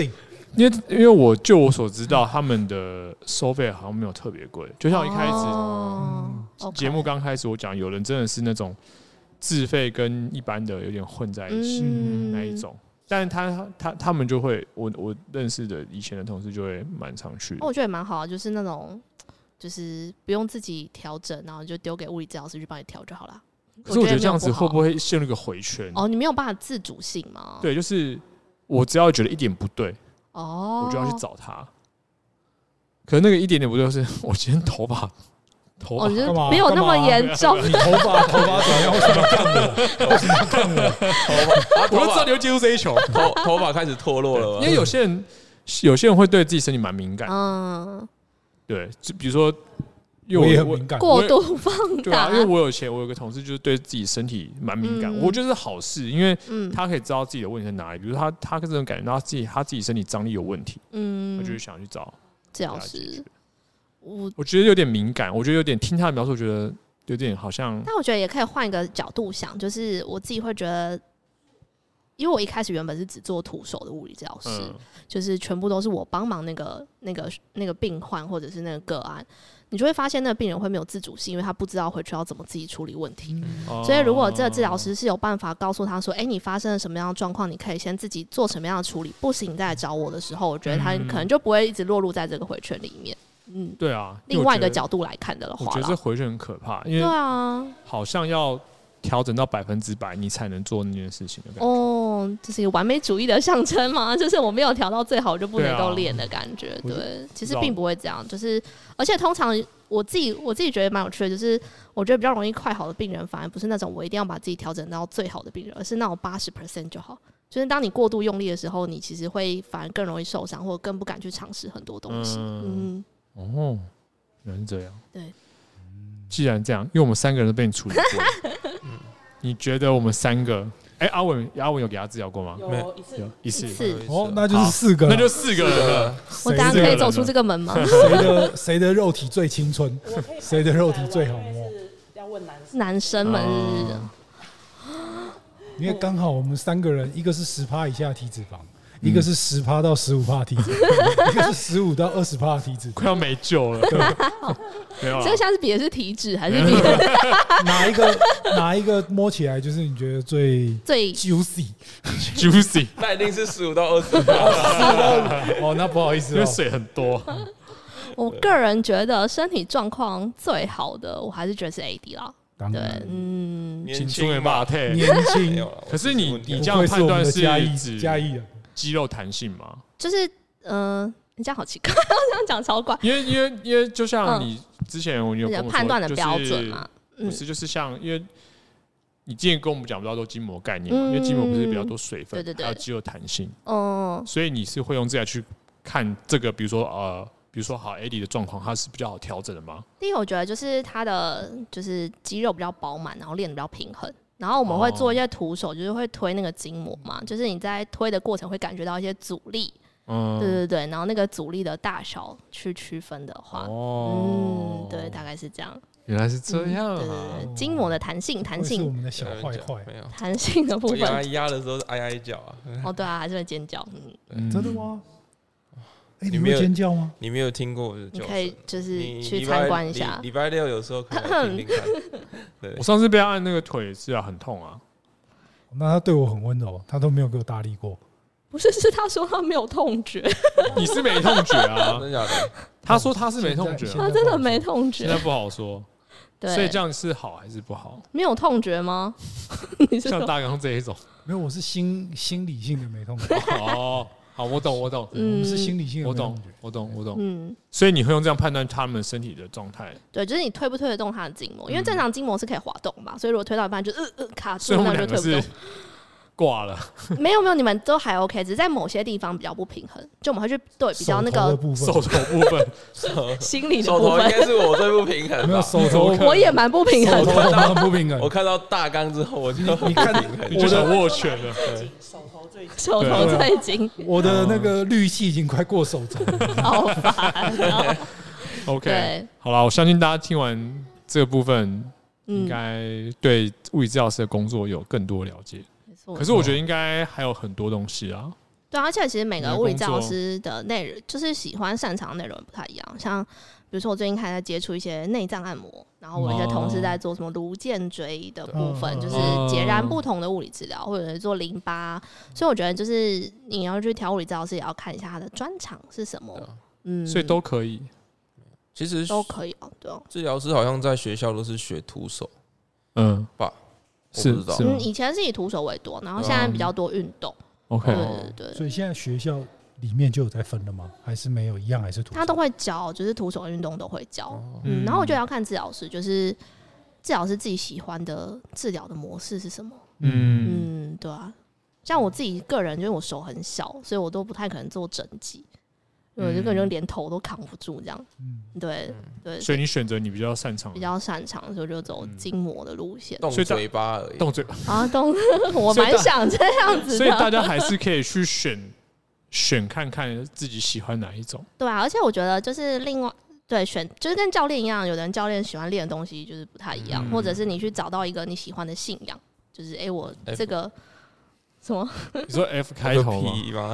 Speaker 4: 因为因为我就我所知道，他们的收费好像没有特别贵，就像一开始节目刚开始我讲，有人真的是那种自费跟一般的有点混在一起那一种。但是他他他们就会，我我认识的以前的同事就会蛮常去的。
Speaker 2: 我觉得也蛮好的，就是那种就是不用自己调整，然后就丢给物理治疗师去帮你调就好了。
Speaker 4: 可是我觉得这样子会不会陷入一个回圈？
Speaker 2: 哦，你没有办法自主性吗？
Speaker 4: 对，就是我只要觉得一点不对，
Speaker 2: 哦，
Speaker 4: 我就要去找他。可是那个一点点不对，是我今天头发。头发
Speaker 2: 干嘛？没有那么严重。
Speaker 1: 你头发头发怎么样？为什么要看我？为什么要看我？
Speaker 4: 头发，我就知道你会接触这一球。
Speaker 5: 头头发开始脱落了吗？
Speaker 4: 因为有些人，有些人会对自己身体蛮敏感。
Speaker 2: 嗯，
Speaker 4: 对，就比如说，
Speaker 1: 因为我也很敏感，
Speaker 2: 过度放大。
Speaker 4: 对啊，因为我有以前我有个同事，就是对自己身体蛮敏感，我觉得是好事，因为他可以知道自己的问题在哪里。比如他他这种感觉到他自己他自己身体张力有问题，嗯，他就会想去找
Speaker 2: 治疗师。
Speaker 4: 我我觉得有点敏感，我觉得有点听他的描述，觉得有点好像。
Speaker 2: 但我觉得也可以换一个角度想，就是我自己会觉得，因为我一开始原本是只做徒手的物理治疗师，嗯、就是全部都是我帮忙那个那个那个病患或者是那个个案，你就会发现那个病人会没有自主性，因为他不知道回去要怎么自己处理问题。嗯、所以如果这个治疗师是有办法告诉他说，哎、欸，你发生了什么样的状况，你可以先自己做什么样的处理，不行再来找我的时候，我觉得他可能就不会一直落入在这个回圈里面。嗯，
Speaker 4: 对啊。
Speaker 2: 另外一个角度来看的话，
Speaker 4: 我觉得这回圈很可怕，因为
Speaker 2: 对啊，
Speaker 4: 好像要调整到百分之百，你才能做那件事情的感觉。
Speaker 2: 哦，这是一个完美主义的象征吗？就是我没有调到最好，就不能够练的感觉。对, 对，其实并不会这样。就是，而且通常我自己我自己觉得蛮有趣的，就是我觉得比较容易快好的病人，反而不是那种我一定要把自己调整到最好的病人，而是那种八十 percent 就好。就是当你过度用力的时候，你其实会反而更容易受伤，或者更不敢去尝试很多东西。嗯。
Speaker 4: 嗯哦。原来是这样，
Speaker 2: 对。
Speaker 4: 既然这样，因为我们三个人都被你处理过，嗯、你觉得我们三个，哎、欸，阿文，阿文有给他治疗过吗？
Speaker 3: 有一次，
Speaker 4: 有一次，
Speaker 2: 一次
Speaker 1: 哦，那就是四个，
Speaker 4: 那就四个人了。
Speaker 2: 我等下可以走出这个门吗？
Speaker 1: 谁的谁的肉体最青春？谁的肉体最好摸？
Speaker 3: 要问男生，
Speaker 2: 男生们是不是？
Speaker 1: 因为刚好我们三个人，一个是十趴以下体脂肪。一个是十趴到十五趴体脂，一个是十五到二十趴体脂，
Speaker 4: 快要没救了。没有了。
Speaker 2: 这个像是比的是体脂还是比的？
Speaker 1: 哪一个哪一个摸起来就是你觉得最
Speaker 2: 最
Speaker 1: juicy
Speaker 4: juicy？
Speaker 5: 那一定是十五到二十趴。
Speaker 1: 哦，那不好意思、
Speaker 4: 喔，因为水很多。
Speaker 2: 我个人觉得身体状况最好的，我还是觉得是 A D 啦。对，嗯，
Speaker 4: 青春马退，
Speaker 1: 年轻。
Speaker 4: 可是你你这样判断是
Speaker 1: 嘉义嘉义的。
Speaker 4: 肌肉弹性吗？
Speaker 2: 就是，嗯、呃，你这样好奇怪，这样讲超怪。
Speaker 4: 因为，因为，因为，就像你之前我有跟我说
Speaker 2: 判断的标准嘛，
Speaker 4: 不是，就是像，因为你之前跟我们讲比较多筋膜概念嘛，嗯、因为筋膜不是比较多水分，
Speaker 2: 对对对，
Speaker 4: 还有肌肉弹性，
Speaker 2: 哦，
Speaker 4: 所以你是会用这来去看这个，比如说呃，比如说好 A D 的状况，它是比较好调整的吗？
Speaker 2: 第一，我觉得就是它的就是肌肉比较饱满，然后练得比较平衡。然后我们会做一些徒手，就是会推那个筋膜嘛，就是你在推的过程会感觉到一些阻力，嗯，对对对，然后那个阻力的大小去区分的话，哦，嗯，对，大概是这样。
Speaker 4: 原来是这样、啊嗯，
Speaker 2: 对对对，筋膜的弹性，弹性，
Speaker 1: 是我们的小坏坏，
Speaker 2: 弹性的部分，
Speaker 5: 压压的时候是哀哀叫啊，
Speaker 2: 哦，对啊，还是会尖叫，
Speaker 1: 嗯，真的吗？欸、你没有尖叫吗？
Speaker 5: 你没有听过？
Speaker 2: 你可以就是去参观一下。
Speaker 5: 礼拜六有时候可以听听看。对，
Speaker 4: 我上次被他按那个腿是啊，很痛啊。
Speaker 1: 那他对我很温柔，他都没有给我大力过。
Speaker 2: 不是，是他说他没有痛觉。
Speaker 4: 你是没痛觉啊？
Speaker 5: 真的假的？
Speaker 4: 他说他是没痛觉、啊，
Speaker 2: 他真的没痛觉。
Speaker 4: 现在不好说。
Speaker 2: 对，
Speaker 4: 所以这样是好还是不好？
Speaker 2: 没有痛觉吗？
Speaker 4: 像大纲这一种，
Speaker 1: 没有，我是心心理性的没痛觉。
Speaker 4: 哦。好，我懂，我懂，
Speaker 1: 嗯、我们是心理性的，
Speaker 4: 我懂，我懂，我懂。嗯，所以你会用这样判断他们身体的状态？
Speaker 2: 对，就是你推不推得动他的筋膜，因为正常筋膜是可以滑动嘛，所以如果推到一半就呃呃卡住，那就推不动。
Speaker 4: 挂了？
Speaker 2: 没有没有，你们都还 OK，只是在某些地方比较不平衡，就我们会去对比较那个
Speaker 4: 手头部分，
Speaker 2: 心理的
Speaker 5: 部分，手头应该是我最不平衡。
Speaker 1: 没有手头，
Speaker 2: 我也蛮不平衡的，
Speaker 1: 很不平衡。
Speaker 5: 我看到大纲之后，我就
Speaker 1: 你看
Speaker 4: 你就想握拳了，
Speaker 3: 手头最紧，
Speaker 2: 手头最紧。
Speaker 1: 我的那个滤器已经快过手肘了，
Speaker 2: 好烦。
Speaker 4: OK， 好了，我相信大家听完这个部分，应该对物理治疗师的工作有更多了解。可是我觉得应该还有很多东西啊。
Speaker 2: 对，而且其实每个物理治疗师的内容，就是喜欢擅长的内容不太一样。像比如说，我最近开始接触一些内脏按摩，然后我有些同事在做什么颅剑椎的部分，就是截然不同的物理治疗，或者是做淋巴。所以我觉得，就是你要去挑物理治疗师，也要看一下他的专长是什么。嗯，
Speaker 4: 所以都可以，
Speaker 5: 其实
Speaker 2: 都可以哦。对哦，
Speaker 5: 治疗师好像在学校都是学徒手，
Speaker 4: 嗯
Speaker 5: 吧？
Speaker 4: 是是，
Speaker 2: 嗯，以前是以徒手为多，然后现在比较多运动。
Speaker 4: OK，
Speaker 2: 对对对。
Speaker 1: 所以现在学校里面就有在分了吗？还是没有一样？还是徒手？
Speaker 2: 他都会教，就是徒手运动都会教。嗯，然后我觉得要看治疗师，就是治疗师自己喜欢的治疗的模式是什么。嗯嗯，对啊。像我自己个人，因为我手很小，所以我都不太可能做整脊。我就根本就连头都扛不住这样，嗯，对对，
Speaker 4: 所以你选择你比较擅长，
Speaker 2: 比较擅长，所以就走筋膜的路线，
Speaker 5: 动嘴巴而已，
Speaker 4: 动嘴巴
Speaker 2: 啊，动，我蛮想这样子的，
Speaker 4: 所以大家还是可以去选选看看自己喜欢哪一种。
Speaker 2: 对啊，而且我觉得就是另外对选，就是跟教练一样，有的人教练喜欢练的东西就是不太一样，嗯、或者是你去找到一个你喜欢的信仰，就是哎、欸，我这个。F什么？
Speaker 4: 你说 F 开头吗？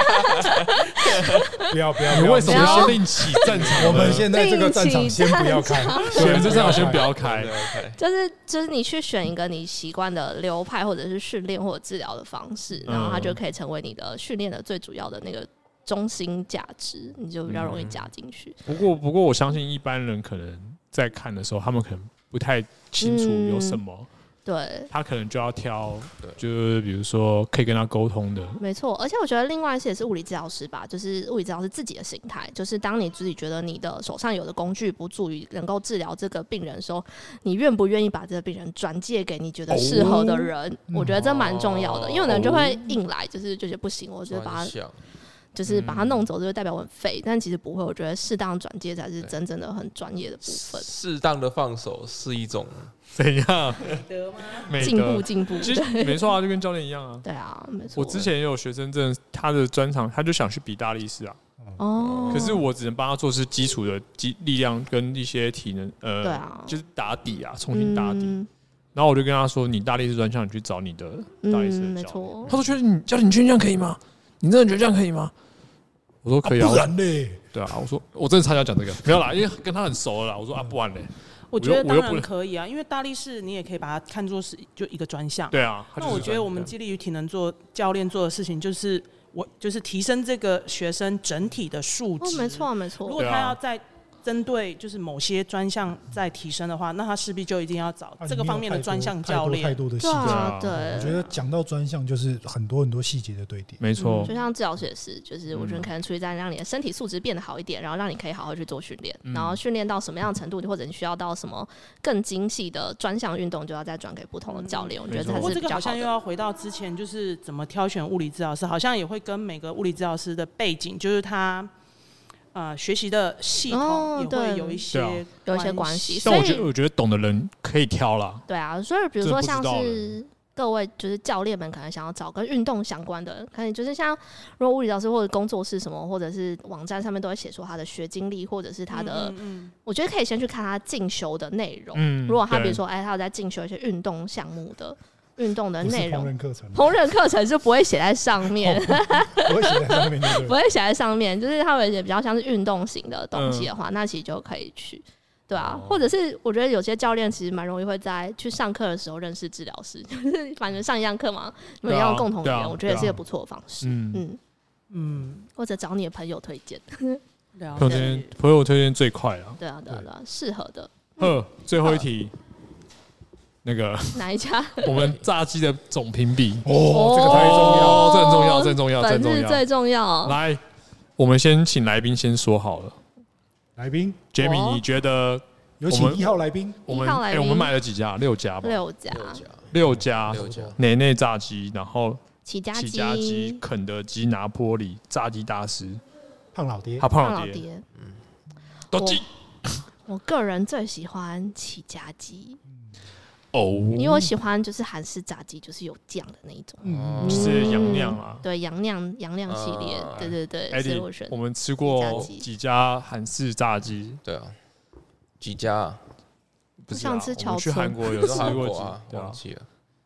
Speaker 1: 不要不要！
Speaker 4: 你为什么要另起战场？
Speaker 1: 我们现在这个战场先不要开，
Speaker 4: 对，这战场先不要开。
Speaker 2: 就是就是你去选一个你习惯的流派，或者是训练或者治疗的方式，然后它就可以成为你的训练的最主要的那个中心价值，你就比较容易加进去。
Speaker 4: 不过不过，我相信一般人可能在看的时候，他们可能不太清楚有什么。嗯
Speaker 2: 对，
Speaker 4: 他可能就要挑，就是比如说可以跟他沟通的，
Speaker 2: 没错。而且我觉得另外一些也是物理治疗师吧，就是物理治疗师自己的心态，就是当你自己觉得你的手上有的工具不足以能够治疗这个病人的时候，你愿不愿意把这个病人转介给你觉得适合的人？哦、我觉得这蛮重要的，哦、因为有人就会硬来，就是就觉得不行，我就把他。就是把他弄走，就代表我很废，但其实不会。我觉得适当转接才是真正的很专业的部分。
Speaker 5: 适当的放手是一种
Speaker 4: 怎样？
Speaker 2: 进步进步，
Speaker 4: 其实没错啊，就跟教练一样啊。
Speaker 2: 对啊，没错。
Speaker 4: 我之前也有学生证，他的专长他就想去比大力士啊。哦。可是我只能帮他做是基础的肌力量跟一些体能，呃，对啊，就是打底啊，重新打底。嗯、然后我就跟他说：“你大力士专项，你去找你的大力士的教练。嗯”他说：“觉得你教练，你确定这样可以吗？你真的觉得这样可以吗？”我说可以啊，
Speaker 1: 不然嘞，
Speaker 4: 对啊，我说我真的差点要讲这个，没有啦，因为跟他很熟了啦。我说啊，不然嘞，
Speaker 3: 我觉得当然可以啊，因为大力士你也可以把它看作是就一个专项。
Speaker 4: 对啊，
Speaker 3: 那我觉得我们激励与体能做教练做的事情，就是我就是提升这个学生整体的素质。
Speaker 2: 哦，没错没错。
Speaker 3: 如果他要在针对就是某些专项在提升的话，那他势必就一定要找这个方面的专项教练。
Speaker 1: 太多的细节，
Speaker 2: 对，
Speaker 1: 我觉得讲到专项就是很多很多细节的堆叠。
Speaker 4: 没错，
Speaker 2: 就像治疗师也是，就是我觉得可能出于在让你的身体素质变得好一点，然后让你可以好好去做训练，然后训练到什么样的程度，或者你需要到什么更精细的专项运动，就要再转给不同的教练。我觉得这还是比较好的。不过
Speaker 3: 这个好像又要回到之前，就是怎么挑选物理治疗师，好像也会跟每个物理治疗师的背景，就是他。呃，学习的系统也会有一些、
Speaker 2: 哦、有一些关系，
Speaker 4: 但我觉得我觉得懂的人可以挑啦。
Speaker 2: 对啊，所以比如说像是各位就是教练们可能想要找跟运动相关的，可能就是像如果物理老师或者工作室什么，或者是网站上面都会写说他的学经历，或者是他的，嗯嗯嗯我觉得可以先去看他进修的内容。嗯、如果他比如说哎，他有在进修一些运动项目的。运动的内容，
Speaker 1: 烹饪课程，
Speaker 2: 烹饪课程就不会写在上面，
Speaker 1: 不会写在上面，
Speaker 2: 不会写在上面，就是他有一些比较像是运动型的东西的话，嗯、那其实就可以去，对啊，哦、或者是我觉得有些教练其实蛮容易会在去上课的时候认识治疗师，就是反正上一样课嘛，有一样共同语言，啊啊、我觉得也是一个不错的方式，嗯嗯嗯，或者找你的朋友推荐，
Speaker 4: 朋友朋友推荐最快啊，
Speaker 2: 对啊对啊对啊，适合的。
Speaker 4: 呵，最后一题。那个
Speaker 2: 哪一家？
Speaker 4: 我们炸鸡的总评比
Speaker 1: 哦，这个太重要，
Speaker 4: 这很重要，这很重要，这很重要，
Speaker 2: 最重要。
Speaker 4: 来，我们先请来宾先说好了。
Speaker 1: 来宾
Speaker 4: ，Jamie， 你觉得
Speaker 1: 有请一号来宾？
Speaker 4: 我们哎，我们买了几家？六家吧。
Speaker 2: 六家，
Speaker 4: 六家，六家。内内炸鸡，然后
Speaker 2: 起家
Speaker 4: 鸡、肯德基、拿坡里、炸鸡大师、
Speaker 1: 胖老爹，
Speaker 4: 他胖老爹，嗯，都鸡。
Speaker 2: 我个人最喜欢起家鸡。
Speaker 4: 哦，
Speaker 2: 因为我喜欢就是韩式炸鸡，就是有酱的那一种，
Speaker 4: 嗯，就是洋酿啊，
Speaker 2: 对，洋酿洋酿系列，呃、对对对，所以我选。
Speaker 4: 我们吃过几家韩式炸鸡，
Speaker 5: 对啊，几家、啊？
Speaker 2: 不是、啊，我想吃乔
Speaker 4: 去韩国有吃过几，
Speaker 5: 忘记了。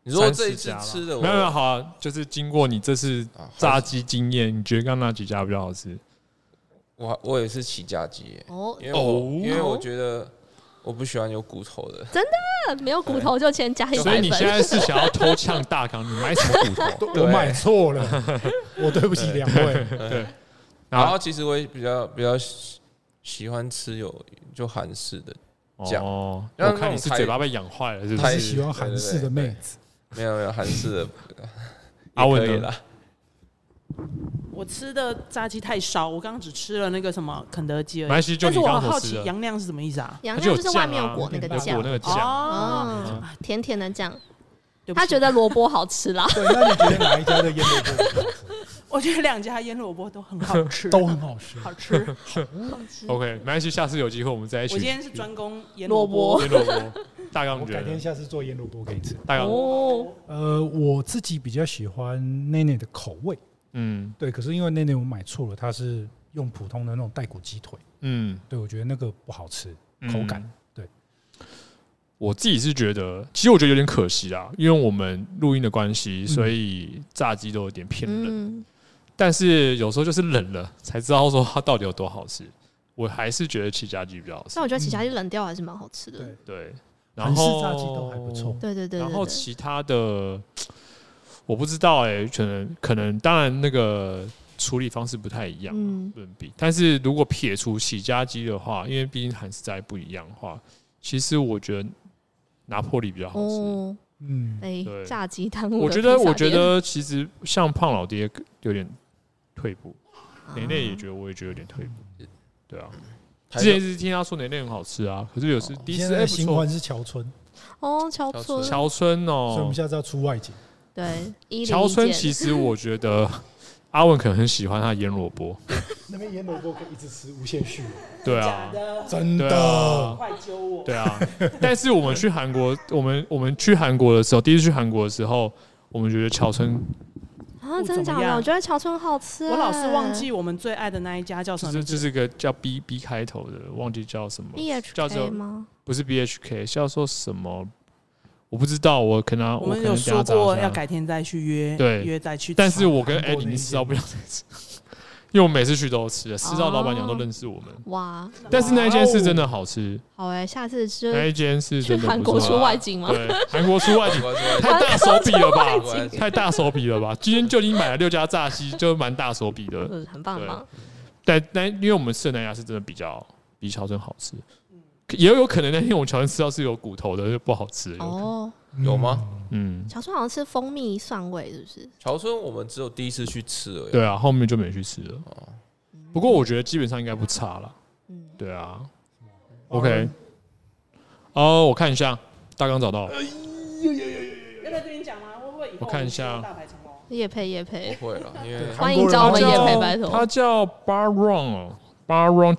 Speaker 5: 你说这一次吃的
Speaker 4: 没有没有好、啊，就是经过你这次炸鸡经验，你觉得刚刚哪几家比较好吃？
Speaker 5: 我我也是起家鸡耶，哦，因为我、哦、因为我觉得我不喜欢有骨头的，
Speaker 2: 真的没有骨头就先加一百分。
Speaker 4: 所以你现在是想要偷呛大纲？你买什么骨
Speaker 1: 头？我买错了，我对不起两位。
Speaker 5: 对，然后其实我也比较比较喜欢吃有就韩式的酱。
Speaker 4: 哦，我看你是嘴巴被养坏了，是不是？
Speaker 1: 太喜欢韩式的妹子。
Speaker 5: 没有没有韩式的，
Speaker 4: 阿文
Speaker 5: 啦。
Speaker 3: 我吃的炸鸡太少，我刚刚只吃了那个什么肯德基而已。
Speaker 4: 但是
Speaker 3: 我很好奇洋亮是什么意思啊？
Speaker 2: 洋亮就是外面有裹那个酱，
Speaker 4: 那个酱
Speaker 2: 哦，甜甜的酱。他觉得萝卜好吃啦。
Speaker 1: 对，那你觉得哪一家的腌萝卜？
Speaker 3: 我觉得两家腌萝卜都很好吃，
Speaker 1: 都很好吃，
Speaker 3: 好吃，
Speaker 2: 好吃。
Speaker 4: OK， 没关系，下次有机会我们再一起。
Speaker 3: 我今天是专攻腌萝卜，
Speaker 4: 腌萝卜。大纲，
Speaker 1: 我改天下次做腌萝卜给你吃。
Speaker 4: 大纲，
Speaker 1: 呃，我自己比较喜欢内内的口味，嗯，对。可是因为内内我买错了，它是用普通的那种带骨鸡腿，嗯，对，我觉得那个不好吃，口感。对，
Speaker 4: 我自己是觉得，其实我觉得有点可惜啦，因为我们录音的关系，所以炸鸡都有点偏冷。嗯、但是有时候就是冷了，才知道说它到底有多好吃。我还是觉得起家鸡比较好吃。
Speaker 2: 但我觉得起家鸡冷掉还是蛮好吃的。
Speaker 1: 对
Speaker 4: 对。
Speaker 1: 然后炸鸡都还不错，
Speaker 2: 对对对。
Speaker 4: 然后其他的我不知道哎、欸，可能可能当然那个处理方式不太一样，嗯，不能比。但是如果撇除起家鸡的话，因为毕竟韩式炸鸡不一样的话，其实我觉得拿破里比较好吃。哦、
Speaker 2: 嗯，哎、欸，炸鸡摊我
Speaker 4: 觉得我觉得其实像胖老爹有点退步，内内、啊、也觉得我也觉得有点退步，对啊。之前一直听他说内内很好吃啊，可是有时第一次哎，
Speaker 1: 新欢是桥村
Speaker 2: 哦，桥村，
Speaker 4: 桥村哦，
Speaker 1: 所以我们下次要出外景。
Speaker 2: 对，
Speaker 4: 桥村其实我觉得阿文可能很喜欢他的腌萝卜，
Speaker 1: 那边腌萝卜可以一直吃无限续。
Speaker 4: 对啊，
Speaker 1: 真的，
Speaker 3: 快揪我。
Speaker 4: 对啊，但是我们去韩国，我们我们去韩国的时候，第一次去韩国的时候，我们觉得桥村。
Speaker 2: 啊，真的假的？我觉得桥村好吃、欸。
Speaker 3: 我老是忘记我们最爱的那一家叫什么名字？
Speaker 4: 这是个叫 B B 开头的，忘记叫什么。
Speaker 2: B H K 吗？
Speaker 4: 不是 B H K， 叫做什么？我不知道，我可能
Speaker 3: 我们有说过要改天再去约，
Speaker 4: 对，
Speaker 3: 约再去。
Speaker 4: 但是我跟 Eddie 知道不要再吃，因为我每次去都吃，吃到老板娘都认识我们。哇！但是那一间是真的好吃。
Speaker 2: 好哎、欸，下次吃
Speaker 4: 那一间是真的。
Speaker 2: 韩国出外景吗？
Speaker 4: 对，韩国出外景，太大手笔了吧？太大手笔了吧？今天就已经买了六家炸鸡，就蛮大手笔的，
Speaker 2: 很棒很棒。
Speaker 4: 但但因为我们吃的那家是真的比较比桥村好吃，也有可能那天我们桥村吃到是有骨头的，就不好吃。哦，
Speaker 5: 有吗？
Speaker 4: 嗯，
Speaker 2: 桥村好像是蜂蜜蒜味，是不是？
Speaker 5: 桥村我们只有第一次去吃而已。
Speaker 4: 对啊，后面就没去吃了。不过我觉得基本上应该不差了。嗯，对啊。OK。哦，我看一下，大纲找到了。
Speaker 3: 要在这边讲吗？会不会以后
Speaker 4: 我看一下。
Speaker 2: 业配业配。
Speaker 5: 不会了，因为
Speaker 2: 欢迎找我们业配拜托。
Speaker 4: 它叫 Baron 哦 ，Baron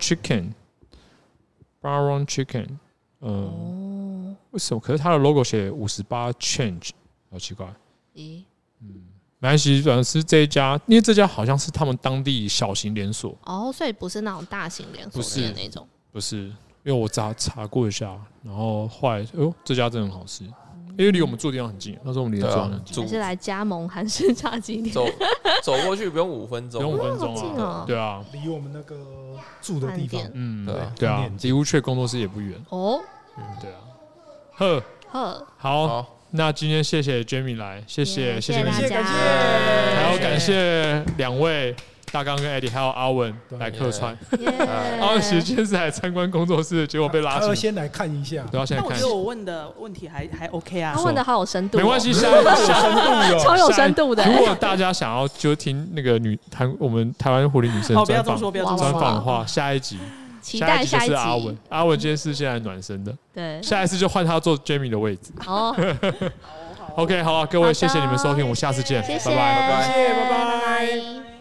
Speaker 4: Chicken，Baron Chicken。嗯，为什么？可是它的 logo 写五十八 change， 好奇怪。咦？嗯，没关系，反正是这一家，因为这家好像是他们当地小型连锁。
Speaker 2: 哦，所以不是那种大型连锁的那种。
Speaker 4: 不是，因为我查查过一下，然后后来，哎呦，这家真的很好吃，因为离我们住的地方很近。那时候我们离住的地方很近。
Speaker 2: 还是来加盟韩式炸鸡店。
Speaker 5: 走走过去不用五分钟，
Speaker 4: 不用五分钟啊。对啊，
Speaker 1: 离我们那个住的地方，
Speaker 4: 嗯，对对啊，离乌雀工作室也不远。哦。嗯，对啊，呵呵，好，那今天谢谢 Jamie 来，谢谢谢谢
Speaker 2: 大家，
Speaker 4: 还要感谢两位大刚跟 Eddie 还有阿文来客串。阿文其实今天是来参观工作室，结果被拉进。
Speaker 1: 要先来看一下，
Speaker 4: 对，要先来看。
Speaker 3: 那我觉得我问的问题还还 OK 啊，
Speaker 2: 他问的好有深度，
Speaker 4: 没关系，下一
Speaker 1: 下深度
Speaker 2: 超有深度的。
Speaker 4: 如果大家想要就听那个女台我们台湾狐狸女生专访专访的话，下一集。
Speaker 2: 期待下一集。
Speaker 4: 阿文，阿文今天是现在暖身的，
Speaker 2: 对，
Speaker 4: 下一次就换他坐 Jamie 的位置。哦，OK， 好啊，各位，谢谢你们收听，我们下次见，
Speaker 2: 拜
Speaker 4: 拜，
Speaker 1: 拜拜，
Speaker 2: 拜拜。